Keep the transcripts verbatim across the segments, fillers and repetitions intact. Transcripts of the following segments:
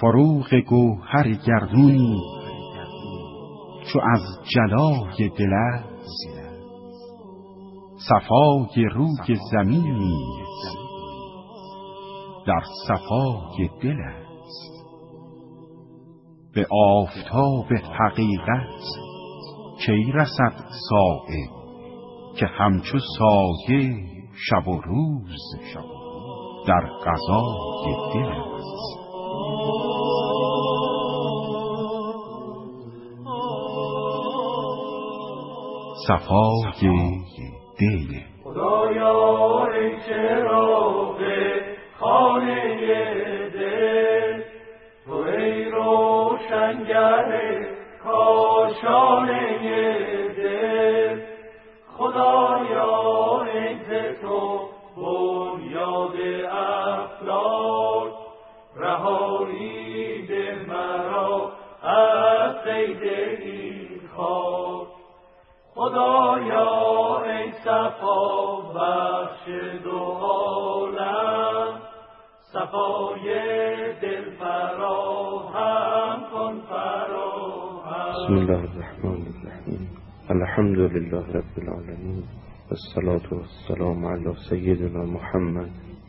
فروغ گوهر گردون چو از جلای دل است، صفای روی زمین نیز در صفای دل است. به آفتاب حقیقت کی رسد صایب که همچو سایه شب و روز در قضای دل است. صفای دل. خدایا ای چراغ خانه دل، تو ای روشنگر کاشانه دل، خدایا ای ز تو بنیاد افلاک، رهایی ده مرا از قید این خاک. خدایا ای صفا بخش دو عالم، صفای دل فراهم کن فراهم. بسم الله الرحمن الرحیم. الحمد لله رب العالمین والصلاة والسلام علی سیدنا محمد.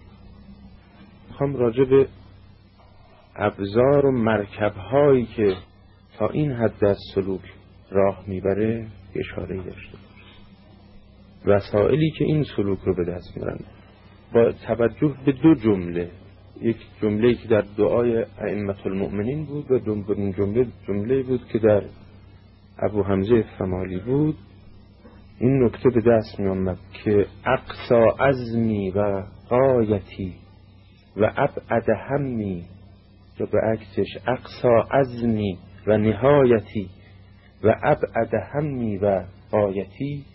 میخوام راجع به ابزار و مرکب هایی که تا این حد از سلوک راه میبره اشاره داشته باشه. وسائلی که این سلوک رو به دست میارن با توجه به دو جمله. یک جمله که در دعای ائمة المؤمنین بود و دومین جمله جمله بود که در ابو حمزه فمالی بود. این نکته به دست می آمد که اقصا عزمی و غایتی و ابعد همی، یا به عکسش اقصا عزمی و نهایتی و ابعد همی و غایتی،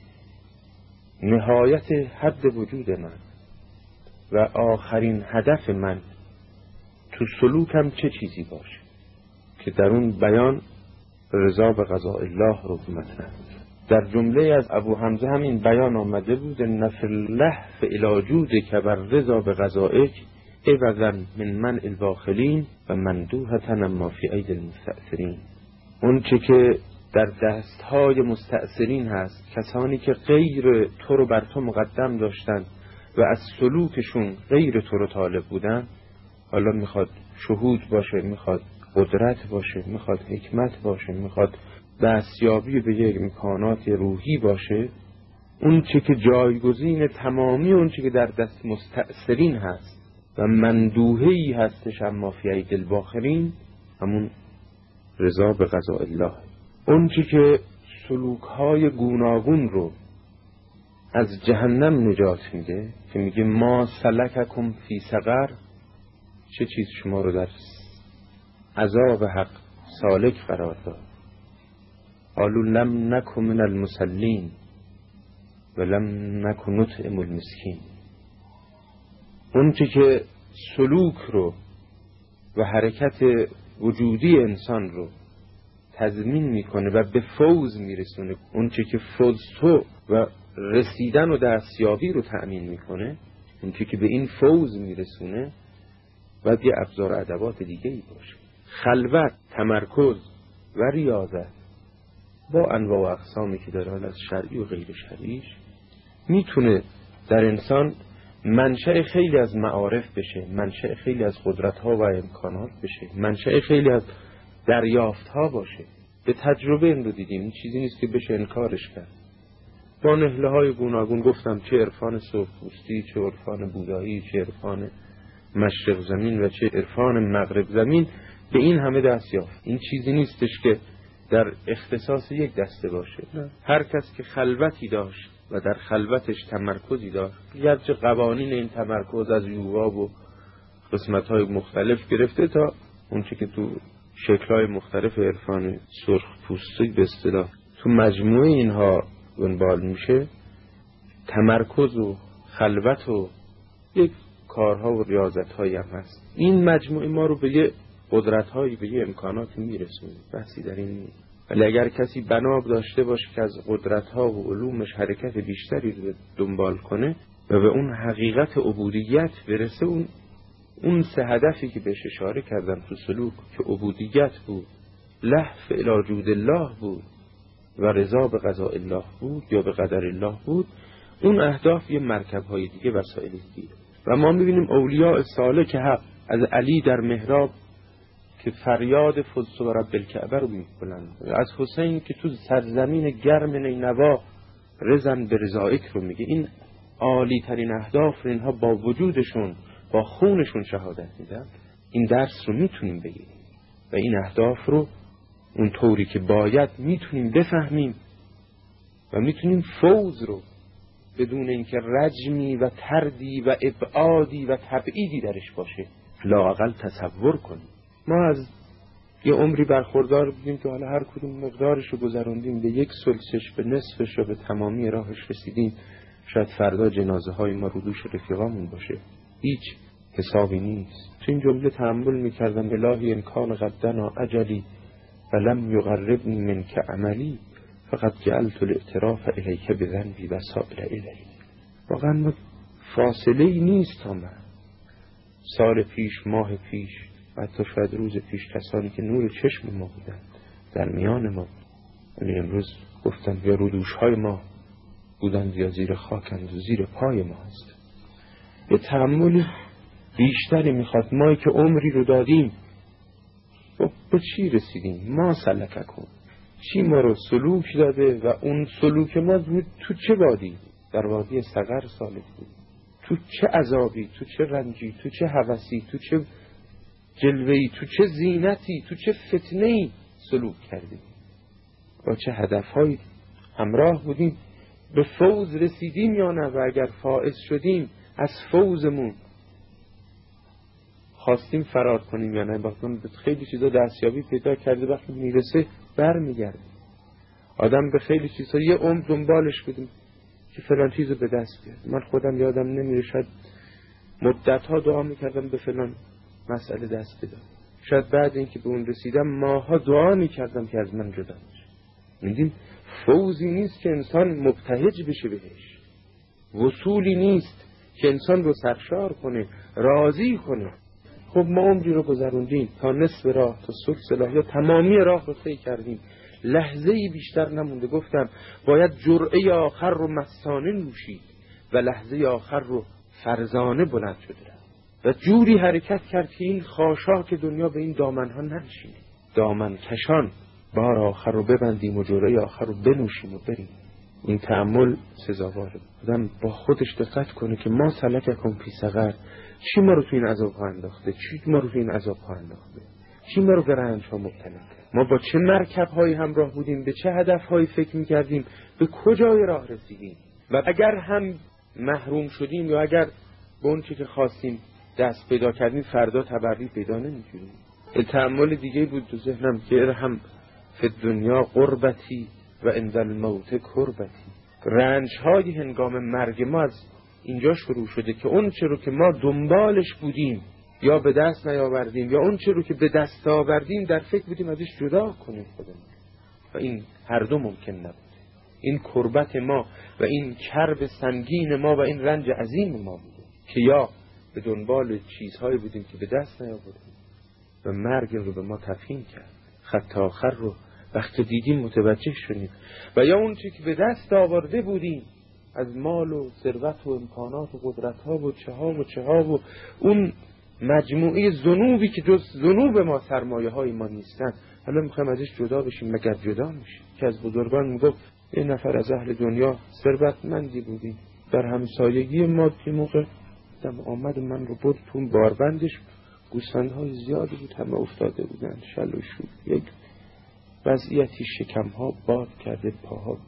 نهایت حد وجود من و آخرین هدف من تو سلوکم چه چیزی باشه که در اون بیان رضا به قضاء الله رو مطرح. در جمله از ابو حمزه همین بیان آمده بود: نفی اللهف الی جودک و رضا به قضائک عوضا من منع الباخلین و مندوحة ما فی اید المستأثرین. اون چه که در دستهای مستأثرین هست، کسانی که غیر تو رو بر تو مقدم داشتن و از سلوکشون غیر تو رو طالب بودن، حالا میخواد شهود باشه، میخواد قدرت باشه، میخواد حکمت باشه، میخواد دستیابی به یک امکانات روحی باشه، اون چه که جایگزین تمامی اون چه که در دست مستأثرین هست و مندوحه‌ای هستش اما فی اید الباخرین، همون رضا به قضاء الله. اون چه که سلوک‌های گوناگون رو از جهنم نجات میده، که میگه ما سلککم فی سقر، چه چیز شما رو در عذاب حق سالک قرار داد؟ قالوا لم نکن من المصلین و لم نکن نطعم المسکین. اون چه که سلوک رو و حرکت وجودی انسان رو تضمین میکنه و به فوز میرسونه، اون چه که فوزتو و رسیدن و دستیابی رو تأمین میکنه، اون چه که به این فوز میرسونه، باید یه ابزار ادوات دیگه ای باشه. خلوت، تمرکز و ریاضت با انواع و اقسامی که داره، از شرعی و غیر شرعیش، میتونه در انسان منشأ خیلی از معارف بشه، منشأ خیلی از قدرت‌ها و امکانات بشه، منشأ خیلی از دریافت‌ها باشه. به تجربه این رو دیدیم، این چیزی نیست که بشه انکارش کرد. با نهله‌های گوناگون گفتم، چه عرفان صوفستی، چه عرفان بودایی، چه عرفان مشرق زمین و چه عرفان مغرب زمین، به این همه دست یافت. این چیزی نیستش که در اختصاص یک دسته باشه. نه. هر کس که خلوتی داشت و در خلوتش تمرکزی داشت، گرچه قوانین این تمرکز از یوغاب و قسمت‌های مختلف گرفته تا اون چی که تو شکل‌های مختلف عرفان سرخ پوستی به اصطلاح تو مجموعه اینها دنبال میشه، تمرکز و خلوت و یک کارها و ریاضت‌هایی هم هست. این مجموعه ما رو به یه قدرت‌هایی، به یه امکاناتی میرسونه، بحثی در این نیست. ولی اگر کسی بنا داشته باشه که از قدرت‌ها و علومش حرکت بیشتری رو دنبال کنه و به اون حقیقت عبودیت برسه، اون اون سه هدفی که بهش اشاره کردم تو سلوک که عبودیت بود، لهف الی وجود الله بود و رضا به قضاء الله بود یا به قدر الله بود، اون اهداف یه مرکب‌های دیگه، وسایل دیگه. و ما می‌بینیم اولیاء سالک حق از علی در محراب که فریاد فز و رب الکعبه رو می‌بلند، از حسین که تو سرزمین گرم نینوا رزن به رضایک رو میگه. این عالی ترین اهداف رو اینها با وجودشون با خونشون شهادت میدن. این درس رو میتونیم بگیریم و این اهداف رو اون طوری که باید میتونیم بفهمیم و میتونیم فوز رو بدون اینکه رجمی و تردی و ابعادی و تبعیدی درش باشه لااقل تصور کنیم. ما از یه عمری برخوردار بودیم که حالا هر کدوم مقدارش رو گذروندیم، به یک سلسش، به نصفش و به تمامی راهش رسیدیم. شاید فردا جنازه های ما رو دوش رفیقامون باشه، هیچ حسابی نیست. تو این جمله تأمل میکردم الهی امکان قدنا اجلی و لم یقربنی من که عملی فقط جعلت الاعتراف الیک بذنبی و سائل الی. واقعا ما فاصله ای نیست تا من سال پیش، ماه پیش و حتی شاید روز پیش کسانی که نور چشم ما بودن در میان ما، ولی امروز گفتن یا رودوش های ما بودند یا زیر خاکند و زیر پای ما هست. یه تأمل بیشتری میخواد. ما که عمری رو دادیم به چی رسیدیم؟ ما سلککم، چی ما رو سلوک داده و اون سلوک ما تو چه وادی؟ در وادی سقر سالک بود. تو چه عذابی، تو چه رنجی، تو چه هوسی، تو چه جلوهی، تو چه زینتی، تو چه فتنهی سلوک کردیم، با چه هدفهایی همراه بودیم. به فوز رسیدیم یا نه؟ و اگر فائز شدیم از فوزمون خواستیم فرار کنیم یا نه؟ باید خیلی چیزا دستیابی پیدا کرده، وقتی میرسه بر میگرده. آدم به خیلی چیزا یه عمر دنبالش بودیم که فلان چیزو به دست بیاد. من خودم یادم نمیره، شاید مدت ها دعا میکردم به فلان مسئله دست بدم. شاید بعد اینکه به اون رسیدم ماها دعا میکردم که از من جدا بشه. میدیم فوزی نیست که انسان مبتهج بشه بهش، وصولی نیست که انسان رو سرشار کنه، راضی کنه. خب ما عمری رو گذروندیم، تا نصف راه، تا ثلث راه یا تمامی راه رو طی کردیم، لحظه ای بیشتر نمونده. گفتم باید جرعه آخر رو مستانه نوشید و لحظه آخر رو فرزانه بلند شده و جوری حرکت کرد که این خاشاک دنیا به این دامنها ننشینه. دامن کشان بار آخر رو ببندیم و جرعه آخر رو بنوشیم و بریم. این تأمل سزاواره. آدم با خودش دقت کنه که ما سلککم فی سقر، چی ما رو تو این عذاب ها انداخته، چی ما رو تو این عذاب ها انداخته، چی ما رو به رنج ها مبتلا کرد، ما با چه مرکب هایی همراه بودیم، به چه هدف هایی فکر میکردیم، به کجای راه رسیدیم. و اگر هم محروم شدیم یا اگر به اون چی که خواستیم دست پیدا کردیم، فردا تبری پیدا نمی‌کنیم. تأمل دیگه بود تو ذهنم که ارحم فی دنیا قربتی و عند الموت کربتی. رنج های هنگام مرگ ما از اینجا شروع شده که اون چه رو که ما دنبالش بودیم یا به دست نیاوردیم یا اون چه رو که به دست آوردیم در فکر بودیم ازش جدا کنیم خودمون، و این هر دو ممکن نبود. این کربت ما و این کرب سنگین ما و این رنج عظیم ما بوده که یا به دنبال چیزهایی بودیم که به دست نیاوردیم و مرگ رو به ما تفهیم کرد. خط آخر رو وقتی دیدیم متوجه شدیم. و یا اون چی که به دست آورده بودیم از مال و ثروت و امکانات و قدرت ها و چه ها و چه ها و اون مجموعه ذنوبی که جز ذنوب ما سرمایه های ما نیستن، حالا میخوایم ازش جدا بشیم. مگر جدا میشیم؟ که از بزرگان میگفت یه نفر از اهل دنیا ثروتمندی بودی، در همسایگی ما که موقع دم آمد من رو برد تو باربندش، گوسفندهای زیادی بود، همه افتاده بودن شل و شور. یک وضعیتی شکم ها باد کرده، پاها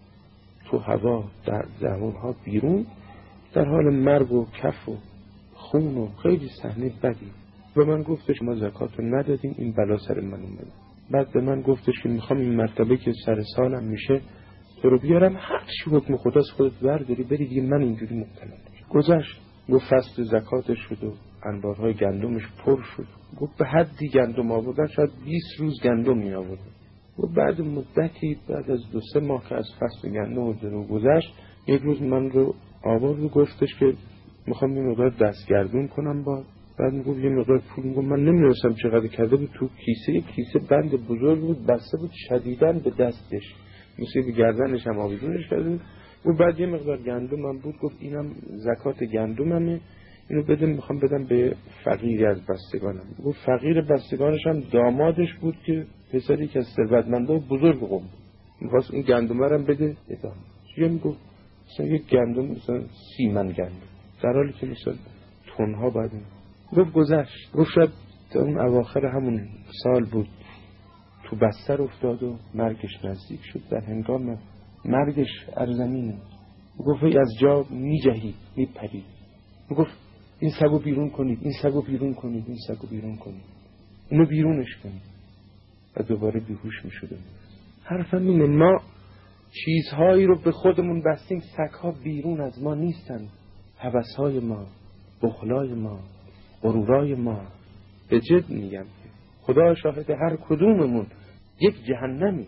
تو هوا، در زبان ها بیرون، در حال مرگ و کف و خون و خیلی صحنه بدی. به من گفتش ما زکات رو ندادیم، این بلا سر من اومد. بعد به من گفتش که میخوام این مرتبه که سر سالم میشه تو رو بیارم، هر چی حکم خداست خودت برداری بری دیگه، من اینجوری مبتلا نشم. گذشت، گفت فصل زکاتش شد و انبارهای گندمش پر شد. گفت به حدی گندم آوردن، شاید بیست روز گندم می آوردن. و بعد مدتی، بعد از دو سه ماه که از فصل گندم رو گذشت، یک روز من رو آورد و گفتش که میخوام این مقدار دستگردون کنم با بعد میگفت یه مقدار پول. میگفت من نمیدونستم چقدر کرده بود تو کیسه. کیسه بند بزرگ بود بسته بود شدیداً به دستش، مثل به گردنش هم آویزونش کرده بود. و بعد یه مقدار گندم هم بود. گفت اینم زکات گندممه، اینو بده، میخوام بدم به فقیری از بستگانم. گفت فقیر بستگانش هم دامادش بود که پسری که از ثروتمندای بزرگ قوم بود، میخواست اون گندمه رو بده ادامه. چیه میگفت؟ مثلا یک گندم مثلا سی من گندم، در حالی که مثلا تنها باید. گفت گذشت. گفت شاید اون اواخر همون سال بود تو بستر افتاد و مرگش نزدیک شد. در هنگام مرگش ارزمینه. گفت از جا میجهید میپرید. گفت این سگو بیرون کنید، این سگو بیرون کنید، این سگو بیرون کنید، اونو بیرونش کنید. و دوباره بیهوش میشد. حرفم اینه، ما چیزهایی رو به خودمون بستیم، سگها بیرون از ما نیستن. هوسهای ما، بخلای ما، غرورای ما. به جد میگم خدا شاهد، هر کدوممون یک جهنمی،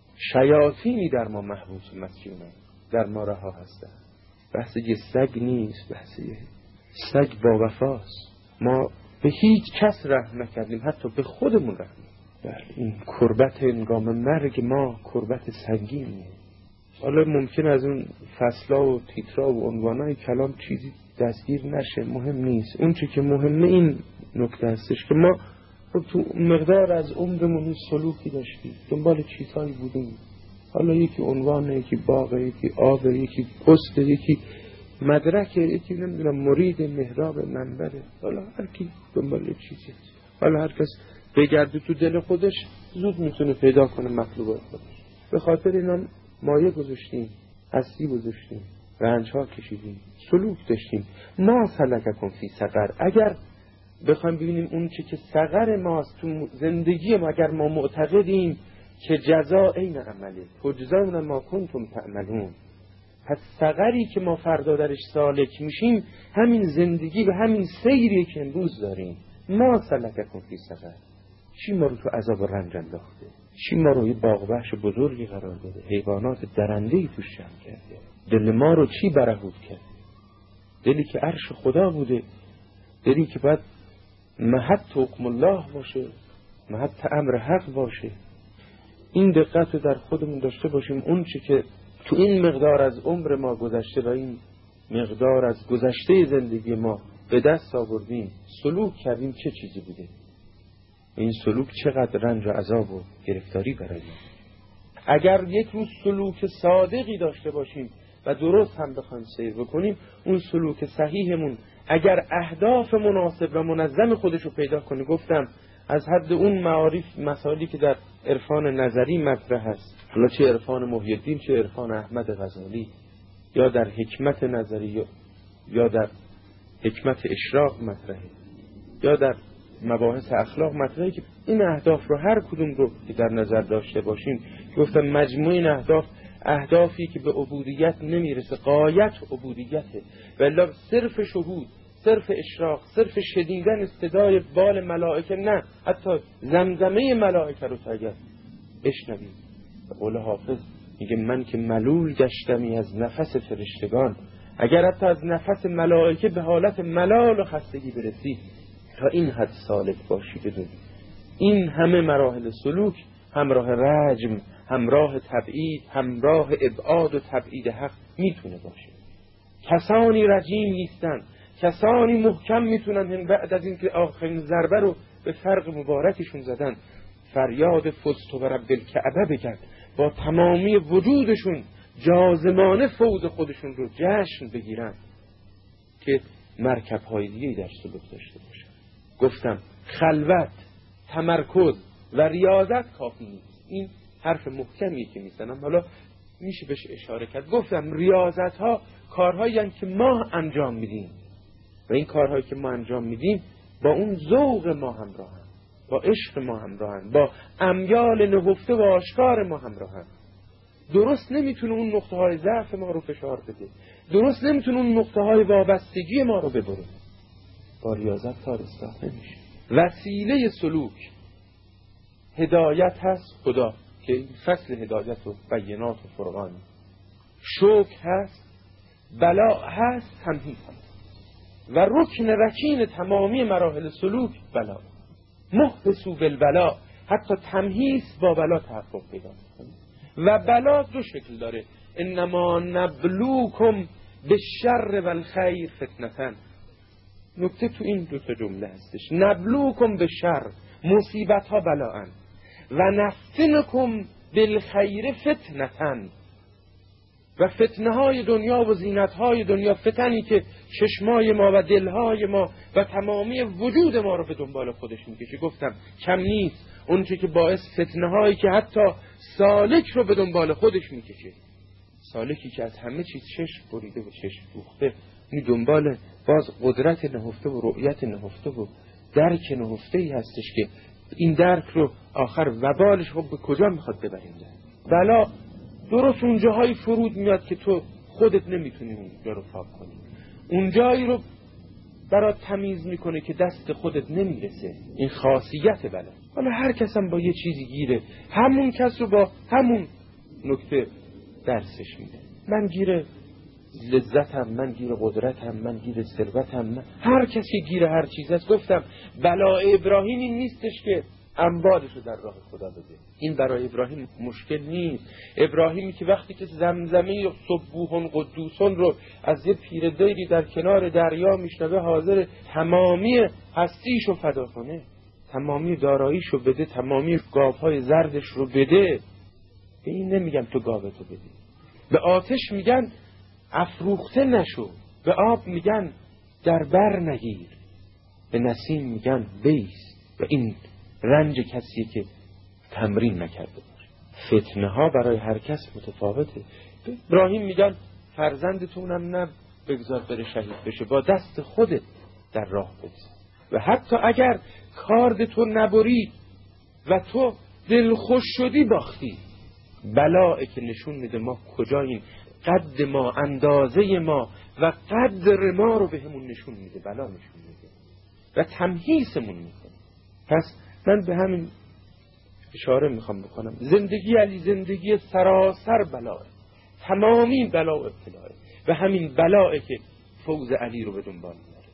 شیاطینی در ما محبوس مسجونن، در ما رها هستن. بحث یه سگ نیست، بحث یه سگ با وفاست. ما به هیچ کس رحم نکردیم، حتی به خودمون رحم. بله، این کربت انگام مرگ ما کربت سنگینیه. حالا ممکن از اون فصلا و تیترا و عنوانای کلام چیزی دستگیر نشه، مهم نیست. اون چی که مهمه این نکته هستش که ما تو مقدار از عمرمون سلوکی داشتیم، دنبال چیزهایی بودیم. حالا یکی عنوانه، یکی باغه، یکی آبه، یکی پسته، یکی مدرکه، یکی نمیدونم مرید محراب منبره. حالا هر کی دنبال چیزی. حالا هر کس بگرده تو دل خودش زود میتونه پیدا کنه مطلوبات خودش. به خاطر اینا مایه گذاشتیم، هستی گذاشتیم، رنجها کشیدیم، سلوک داشتیم. ما سلککم فی سقر. اگر بخوایم ببینیم اون چی که سقر ماست تو زندگی ما، اگر ما معتقدیم که جزا این عمله تجزون ما کنتم تعملون، پس سقری که ما فردا درش سالک میشیم همین زندگی و همین سیری که امروز داریم. ما سلککم فی سقر. چی ما رو تو عذاب و رنج انداخته؟ چی ما رو یه باغ وحش بزرگی قرار داده؟ حیوانات درنده‌ای توش جمع کرده. دل ما رو چی برهود کرده؟ دلی که عرش خدا بوده، دلی که باید محط حکم الله باشه، محط امر حق باشه. این دقت رو در خودمون داشته باشیم. اون چی که تو این مقدار از عمر ما گذشته و این مقدار از گذشته زندگی ما به دست آوردیم، سلوک کردیم، چه چیزی بوده؟ این سلوک چقدر رنج و عذاب و گرفتاری برای ما. اگر یک روز سلوک صادقی داشته باشیم و درست هم بخوایم سیر بکنیم، اون سلوک صحیحمون اگر اهداف مناسب و منظم خودشو پیدا کنه، گفتم از حد اون معارف مسائلی که در عرفان نظری مطرح هست، حالا چه عرفان محی الدین، چه عرفان احمد غزالی، یا در حکمت نظری، یا در حکمت اشراق مطرحه، یا در مباحث اخلاق مطرحه، که این اهداف رو هر کدوم رو که در نظر داشته باشیم، گفتم مجموع این اهداف اهدافی که به عبودیت نمیرسه، غایت عبودیته، ولی صرف شهود، صرف اشراق، صرف شنیدن صدای بال ملائکه، نه حتی زمزمه ملائکه رو تا اگر بشنویم. قول حافظ میگه من که ملول گشتمی از نفس فرشتگان، اگر حتی از نفس ملائکه به حالت ملال و خستگی برسی، تا این حد سالک باشی. بدون این همه مراحل سلوک، همراه رجم، همراه تبعید، همراه ابعاد و تبعید حق میتونه باشه. کسانی رجیم نیستن، کسانی محکم میتونن بعد از اینکه آخرین ضربه رو به فرق مبارکشون زدن، فریاد فزت و رب الکعبه بگن، با تمامی وجودشون جازمانه فوز خودشون رو جشن بگیرن که مرکب های دیگه در سلوک داشته باشن. گفتم خلوت، تمرکز و ریاضت کافی نیست. این حرف محکمیه که میزنم، حالا میشه بهش اشاره کرد. گفتم ریاضت ها کارهایی هستند که ما انجام میدیم و این کارهایی که ما انجام میدیم با اون ذوق ما همراهن، با عشق ما همراهن، با امیال نهفته و آشکار ما همراهن. درست نمیتونه اون نقطه های ضعف ما رو فشار بده، درست نمیتونه اون نقطه های وابستگی ما رو ببره. با ریاضت کار اصلاح نمیشه. وسیله سلوک هدایت هست خدا که فصل هدایت و بینات و فرقان، شکر هست، بلا هست، تمهید هست. و رکن رکین تمامی مراحل سلوک بلا. محبسو بالبلا، حتی تمهیز با بلا تحقق پیدا میکنه. و بلا دو شکل داره. انما نبلوکم بالشر والخیر فتنتن. نکته تو این دو تا جمله هستش. نبلوکم بالشر، مصیبت ها بلاءن، و نفتنکم بالخیر فتنتن، و فتنه های دنیا و زینت های دنیا، فتنی که چشمای ما و دلهای ما و تمامی وجود ما رو به دنبال خودش میکشه. گفتم کم نیست اون چه که باعث فتنه هایی که حتی سالک رو به دنبال خودش میکشه. سالکی که از همه چیز چشم بریده و چشم دوخته، این دنبال باز قدرت نهفته و رؤیت نهفته و درک نهفته ای هستش که این درک رو آخر وبالش خب به کجا میخواد ببریم. بلا درست اون جاهایی فرود میاد که تو خودت نمیتونی اونجا رو پاک کنی، اون جایی رو برات تمیز میکنه که دست خودت نمیرسه. این خاصیت بلا. حالا هر کس هم با یه چیزی گیره، همون کس رو با همون نکته درسش میده. من گیره لذتم، من گیره قدرتم، من گیره ثروتم، من هر کسی گیره هر چیز است. گفتم بلای ابراهیم این نیستش که اموالش رو در راه خدا بده. این برای ابراهیم مشکل نیست. ابراهیمی که وقتی که زمزمه سبوحون قدوسون رو از یه پیر دیری در کنار دریا میشنوه، حاضر تمامی هستیش رو فدا کنه، تمامی داراییش رو بده، تمامی گاوهای زردش رو بده. به این نمیگم تو گاوتو بده. به آتش میگن افروخته نشو، به آب میگن در بر نگیر، به نسیم میگن بیست. و این رنج کسیه که تمرین نکرده باشه. فتنه ها برای هر کس متفاوته. ابراهیم میگن فرزندتونم نه بگذار بره شهید بشه، با دست خودت در راه بگذار. و حتی اگر کارد تو نبرید و تو دلخوش شدی باختی، بلایی که نشون میده ما کجاییم، قد ما، اندازه ما و قدر ما رو به همون نشون میده، بلا نشون میده و تمهیزمون میکنه. پس من به همین اشاره میخوام بکنم. زندگی علی زندگی سراسر بلاه، تمامی بلا و ابتلاه، و همین بلایی که فوز علی رو به دنبال میاره.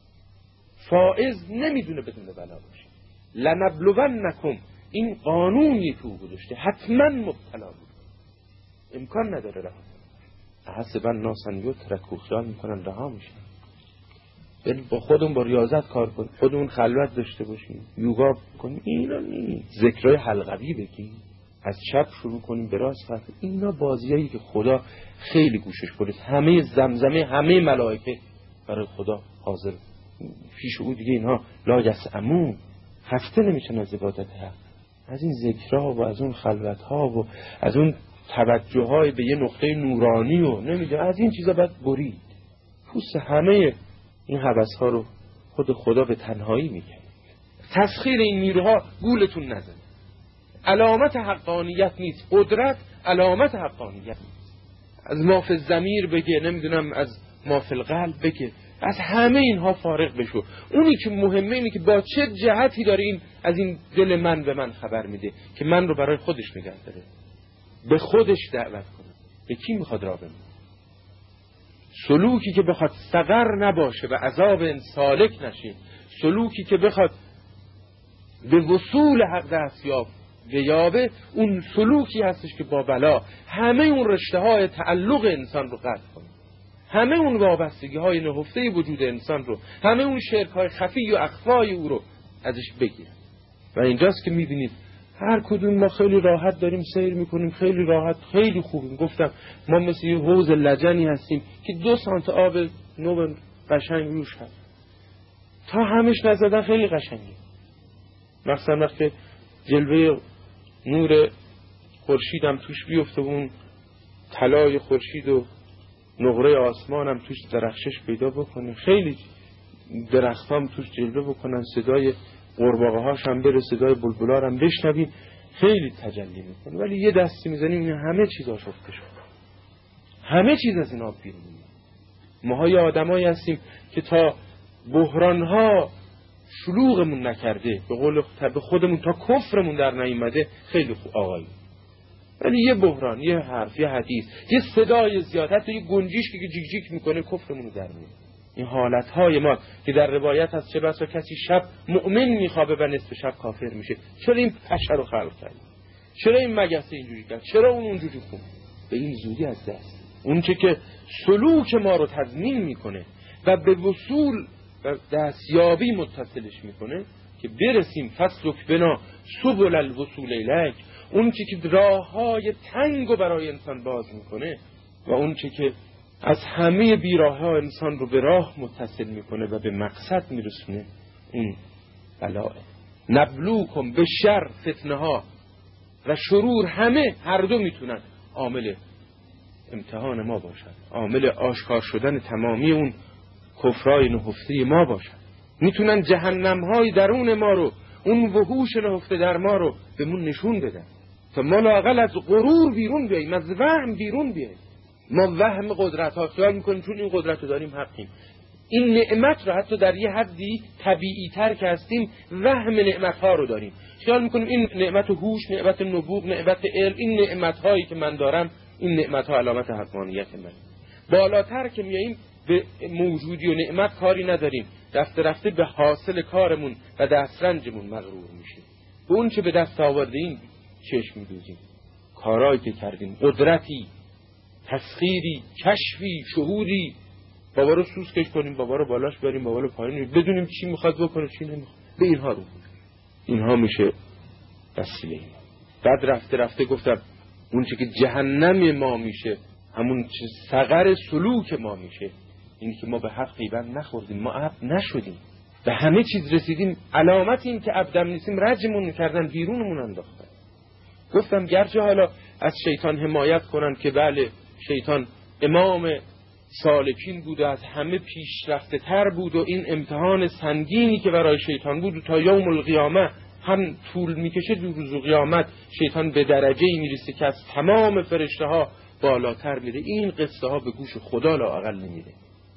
فائز نمیدونه بدون بلا باشه. لنبلونکم، این قانونی تو گذاشته، حتما مبتلا بود، امکان نداره رها کنه. حسب الناس ان یترکوا، خیال میکنن رها میشن. یعنی با خودمون با ریاضت کار کنیم، خودمون خلوت داشته باشیم، یوگا کنیم، اینا نیست. ذکرای حلقوی بگیم، از چپ شروع کنیم به راست خط، اینا بازیایی که خدا خیلی گوشش برید. همه زمزمه همه ملائکه برای خدا حاضر پیش او دیگه. اینها لا یسعمون، خسته نمیشن از عبادت حق، از این ذکرها و از اون خلوتها و از اون توجههای به یه نقطه نورانی و نمیدونم از این چیزا باید برید. پوست همه این هوس‌ها رو خود خدا به تنهایی میکنه. تسخیر این نیروها گولتون نزنه. علامت حقانیت نیست. قدرت علامت حقانیت نیست. از ما فی الضمیر بگه، نمیدونم از ما فی القلب بگه، از همه اینها فارغ بشو. اونی که مهمه اینه که با چه جهتی داره این از این دل من به من خبر میده که من رو برای خودش نگه داره، به خودش دعوت کنه. به کی میخواد راه بره؟ سلوکی که بخواد سقر نباشه و عذاب سالک نشه، سلوکی که بخواد به وصول حق دستیاب بیابه، اون سلوکی هستش که با بلا همه اون رشته های تعلق انسان رو قطع کنه، همه اون وابستگی های نهفته وجود انسان رو، همه اون شرک های خفی و اخفای او رو ازش بگیره. و اینجاست که میبینید هر کدوم ما خیلی راحت داریم سیر میکنیم، خیلی راحت، خیلی خوبیم. گفتم ما مثل یه حوض لجنی هستیم که دو سانت آب نو قشنگ روش هست، تا همش نزدن خیلی قشنگه. مثلا وقتی جلوه نور خورشید هم توش بیفته، اون طلای خورشید و نقره آسمان هم توش درخشش پیدا بکنه، خیلی درخت هم توش جلوه بکنن، صدای قورباغه هاش هم بره، صدای بلبلا هم بشنویم، خیلی تجلی میکنه. ولی یه دستی میزنیم این همه چیز آشفته شد، همه چیز از این آب بیرون میاد. ما یه آدمایی هستیم که تا بحران ها شلوغمون نکرده، به قول به خودمون تا کفرمون در نیامده، خیلی خوب آقایی. ولی یه بحران، یه حرف، یه حدیث، یه صدای زیاد، حتی یه گنجیش که جیک جیک میکنه، کفرمون در میاد. این حالتهای ما که در روایت از چه بسا کسی شب مؤمن میخوابه و نصف شب کافر میشه. چرا این حشر رو خلق کرد؟ چرا این مگس اینجوری کرد؟ چرا اون اونجوری خوند؟ به این زودی از دست. اون چه که سلوک ما رو تضمین میکنه و به وصول و دستیابی متصلش میکنه که برسیم فسلک بنا سبل الوصول الیک، اون چه که راههای تنگو برای انسان باز میکنه و اون چه که از همه بیراه ها انسان رو به راه متصل میکنه و به مقصد میرسونه، این بلاه. نبلوکم به شر فتنه ها و شرور، همه هر دو میتونن عامل امتحان ما باشن، عامل آشکار شدن تمامی اون کفرای نهفته ما باشن. میتونن جهنم های درون ما رو، اون وحوش نهفته در ما رو به من نشون بدن تا ما لااقل از غرور بیرون بیاییم، از وهم بیرون بیاییم. ما وهم قدرت ها خیال میکنیم چون این قدرت رو داریم حقیم. این نعمت رو حتی در یه حدی طبیعی تر که هستیم وهم نعمت ها رو داریم، خیال میکنیم این نعمت هوش، نعمت نبوغ، نعمت علم، این نعمت هایی که من دارم، این نعمت ها علامت حقانیت من. بالاتر که میاییم به موجودی و نعمت کاری نداریم، رفته رفته به حاصل کارمون و دسترنجمون مغرور میشیم. به اون چه به دست آوردیم چشم میدوزیم، کارایی که کردیم، قدرتی، تسخیری، کشفی، شهودی، بابا رو سوسکش کنیم، بابا رو بالاش بریم، بابا رو پایین، بدونیم چی میخواد بکنه چی نمیخواد. به اینها رو اینها میشه وسیله. بعد رفته رفته گفتم اون چه که جهنم ما میشه، همون چه سقر سلوک ما میشه، این که ما به حق پیوند نخوردیم، ما عبد نشدیم، به همه چیز رسیدیم. علامت این که عبدم نیستیم رجمون کردن، بیرونمون انداختن. گفتم گرچه حالا از شیطان حمایت کنن که بله شیطان امام سالکین بود و از همه پیشرفته تر بود و این امتحان سنگینی که برای شیطان بود تا یوم القیامه هم طول میکشه، دو روز قیامت شیطان به درجه‌ای میرسه که از تمام فرشته ها بالاتر میره. این قصه ها به گوش خدا لااقل نمیره.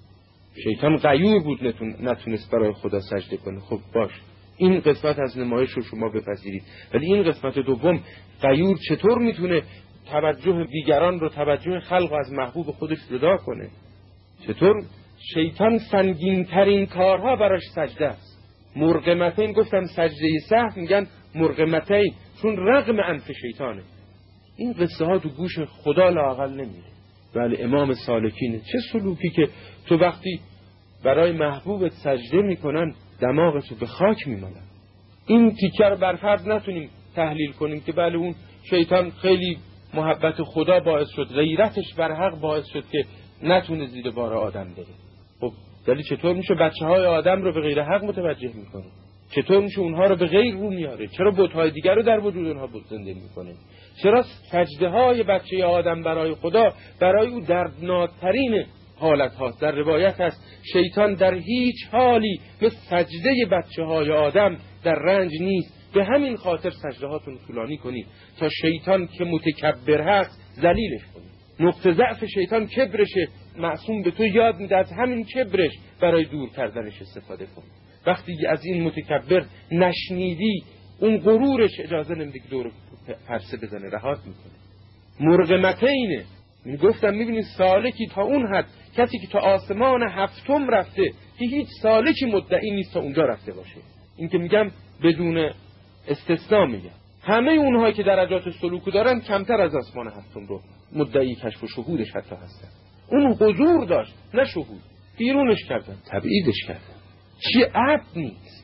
شیطان غیور بود، نتون نتونست برای خدا سجده کنه. خب باش، این قسمت از نمایش رو شما بپذیرید، ولی این قسمت دوم، غیور چطور میتونه توجه دیگران رو، توجه خلق از محبوب خودش جدا کنه؟ چطور؟ شیطان سنگین ترین کارها براش سجده است. مرغمتین گفتم سجده سهو میگن مرغمتین چون رغم انف شیطانه. این قصه ها تو گوش خدا لااقل نمیره. ولی امام سالکینه. چه سلوکی که تو وقتی برای محبوبت سجده میکنن دماغتو به خاک میمالن. این تیکه رو برفرض نتونیم تحلیل کنیم که بله اون شیطان خیلی محبت خدا باعث شد، غیرتش بر حق باعث شد که نتونه زیر بار آدم بره. خب ولی چطور میشه بچه های آدم رو به غیر حق متوجه میکنه؟ چطور میشه اونها رو به غیر رو میاره؟ چرا بت‌های دیگر رو در وجود اونها زنده میکنه؟ چرا سجده های بچه آدم برای خدا برای او دردناکترین حالت هاست؟ در روایت هست شیطان در هیچ حالی مثل سجده بچه های آدم در رنج نیست. به همین خاطر سجده هاتون طولانی کنید تا شیطان که متکبر هست ذلیلش کنید. نقطه ضعف شیطان کبرشه. معصوم به تو یاد میده از همین کبرش برای دور کردنش استفاده کن. وقتی از این متکبر نشنیدی اون غرورش اجازه نمیده که دور پرسه بزنه، رهات میکنه. مرغمتینه. میگفتم میبینید سالکی تا اون حد، کسی که تا آسمان هفتم رفته که هیچ سالکی مدعی نیست تا اونجا رفته باشه. این که میگم بدون استثناء میگم همه اونهایی که درجات سلوکو دارن کمتر از آسمان هفتم رو مدعی کشف و شهودش حتی هستن. اون حضور داشت نه شهود، بیرونش کردن، تبعیدش کردن. چی عبد نیست؟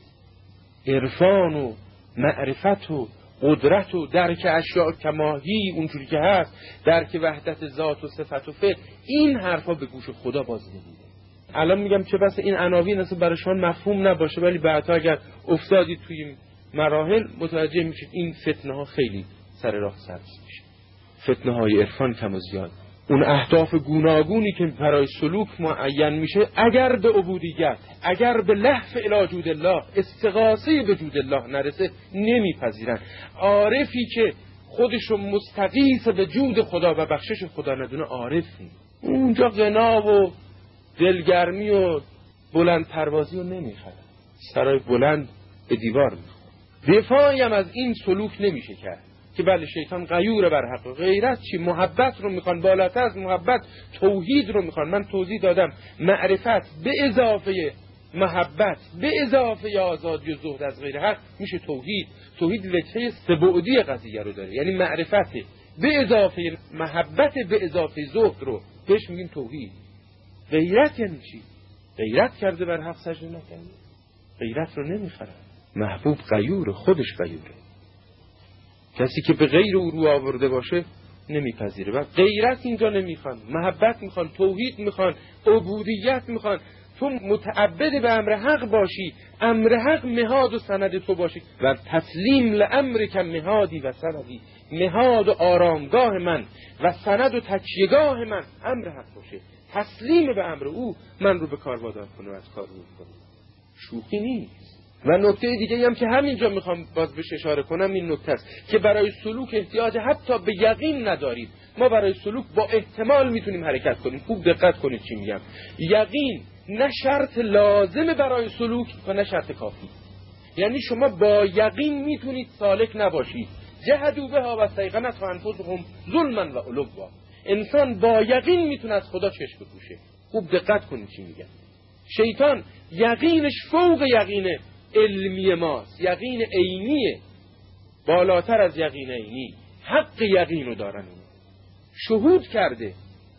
عرفان و معرفت و قدرت و درک اشیاء کماهی اونجوری که هست، درک وحدت ذات و صفت و فعل، این حرفا به گوش خدا باز نمیده. الان میگم چه بس این عناوین اصلا برای شما مفهوم نباشه، ولی بعدا اگر افتادید توی این مراحل متوجه میشید این فتنه ها خیلی سر راه سبز میشه. فتنه های عرفان کم و زیاد، اون اهداف گوناگونی که برای سلوک معین میشه، اگر به عبودیت، اگر به لهف الی وجود الله، استغاثه به وجود الله نرسه نمیپذیرن. عارفی که خودشو مستغیث به جود خدا و بخشش خدا ندونه عارف نیست. اونجا غنا و دلگرمی و بلند پروازی رو نمیخواد، سرای بلند به دیوار میخواد. دفاعی هم از این سلوک نمیشه کرد که بله شیطان غیور بر حق. غیرت چی؟ محبت رو میخوان، بالاتر از محبت توحید رو میخوان. من توضیح دادم معرفت به اضافه محبت به اضافه آزادی و زهد از غیر حق میشه توحید. توحید وجهه سه‌بعدی قضیه رو داره، یعنی معرفت به اضافه محبت به اضافه زهد رو بهش میگیم توحید. غیرت یعنی چی؟ غیرت کرده بر حق سجده نکنه، غیرت رو نمیخره. محبوب غیور، خودش غیوره. کسی که به غیر او رو آورده باشه نمیپذیره. و غیرت اینجا نمیخوان، محبت میخوان، توحید میخوان، عبودیت میخوان. تو متعبد به امر حق باشی، امر حق مهاد و سند تو باشی. و تسلیم لامر که مهادی و سندی، مهاد و آرامگاه من و سند و تکیهگاه من امر حق باشه. تسلیم به امر او من رو به کار وادار کنه و از کار رو کنه. شوخی نیست. و نکته دیگه هم که همینجا میخوام باز بهش اشاره کنم این نکته است که برای سلوک احتیاج حتی به یقین ندارید. ما برای سلوک با احتمال میتونیم حرکت کنیم. خوب دقت کنید چی میگم. یقین نه شرط لازم برای سلوک و نه شرط کافی. یعنی شما با یقین میتونید سالک نباشید. جهدوا بها و استیقنتها انفسهم ظلما و علوا. انسان با یقین میتونه از خدا چشم بپوشه. خوب دقت کنید چی میگم. شیطان یقینش فوق یقین علمی ماست، یقین عینیه، بالاتر از یقین عینی. حق یقینو دارن، شهود کرده.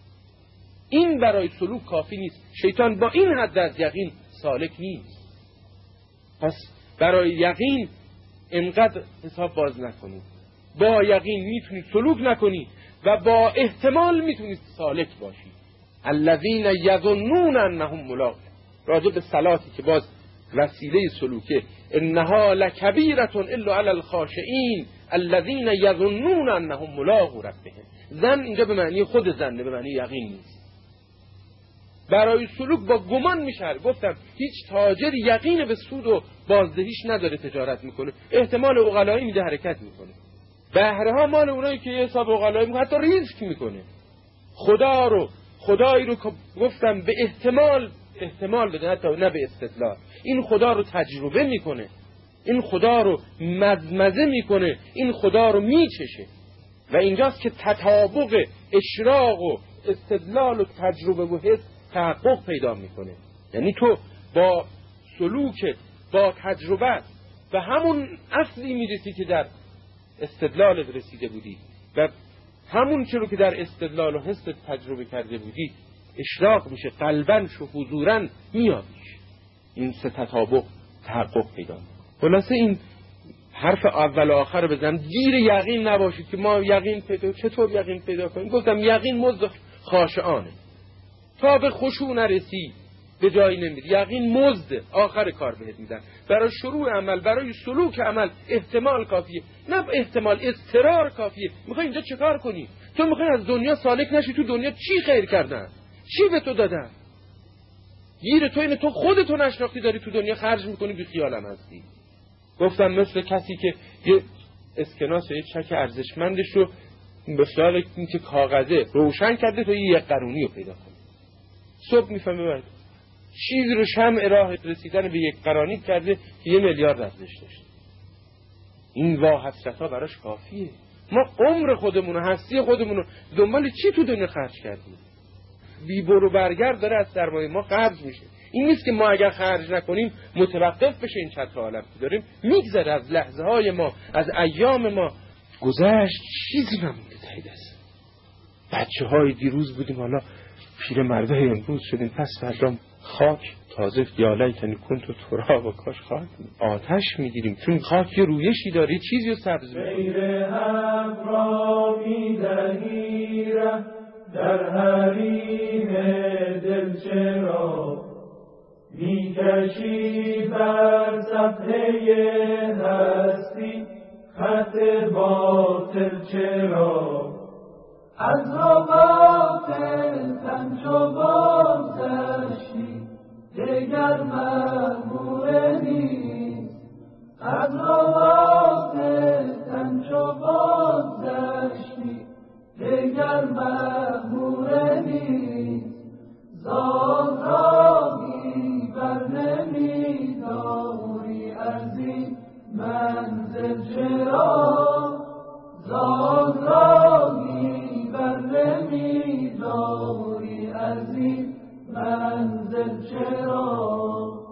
این برای سلوک کافی نیست. شیطان با این حد از یقین سالک نیست. پس برای یقین انقدر حساب باز نکنید. با یقین میتونید سلوک نکنید و با احتمال میتونید سالک باشید. الذین یظنون انهم ملاق. راجع به صلاتی که باز وسیله سلوکه، انها لکبیرة الا علی الخاشعین الذین یظنون انهم ملاقو ربهم. ظن اینجا به معنی خود ظن، به معنی یقین نیست. برای سلوک با گمان میشه. گفتم هیچ تاجر یقین به سود و بازدهیش نداره تجارت میکنه، احتمال عقلایی میده حرکت میکنه. بهره ها مال اونایی که حساب عقلایی میکنه، حتی ریسک میکنه. خدا رو خدایی رو که گفتم به احتمال احتمال بده، حتی نه به استدلال. این خدا رو تجربه میکنه، این خدا رو مزمزه میکنه، این خدا رو میچشه. و اینجاست که تطابق اشراق و استدلال و تجربه و حس تحقق پیدا میکنه. یعنی تو با سلوکت، با تجربت و همون اصلی میرسی که در استدلال رسیده بودی و همون چیزی که در استدلال و حس تجربه کرده بودی اشراق میشه، قلباً و حضوراً میابیش. این سه تطابق تحقق پیدا میکنه. خلاصه این حرف اول و آخر رو بزنم، گیر یقین نباشید که ما یقین پیدا. چطور یقین پیدا کنیم؟ گفتم یقین مزد خاشعانه. تا به خشوع نرسی به جایی نمیری. یقین مزد آخر کار بهت میدن. برای شروع عمل، برای سلوک عمل احتمال کافیه، نه احتمال، اضطرار کافیه. میخوای اینجا چه کار کنی؟ تو میخوای از دنیا سالک نشی، تو دنیا چی خیر کردن؟ چی به تو دادن؟ گیر تو اینه تو خودتو نشناختی، داری تو دنیا خرج میکنی، بی خیالم هستی. گفتم مثل کسی که یه اسکناس و یه چک ارزشمندش رو به خیال اینکه کاغذه روشن کرده تو یه قرونی رو پیدا کنی. صبح میفهمه باید چیزی رو شمع راه رسیدن به یک قرانی کرده که یه میلیارد ارزش داشت. این وا حسرت‌ها براش کافیه. ما عمر خودمون و هستی خودمون رو دنبال چی تو دنیا خرج کردیم؟ بی برو برگرد داره از سرمایه ما خرج میشه. این نیست که ما اگر خرج نکنیم متوقف بشه این چتر عالم که داریم میگذره از لحظه های ما، از ایام ما. گذشت چیزی نمونده ته دست. بچه های دیروز بودیم، حالا پیر مرده امروز شدیم، پس فردا خاک تازه یالی تنی کن تو تراب و کاش خاک آتش میگیریم، چون خاک یه رویشی داره، چیزی رو سبز میکنه. غیر حق را میدهی در حریم دل چرا میکشی بر صفحه هستی خط باطل چرا از را باطل تن چو بازشتی دگر مأمور نیست از را باطل تن چو بازشتی دگر مأمور نیست زازامی بر نمیداری از این منزل چرا چرا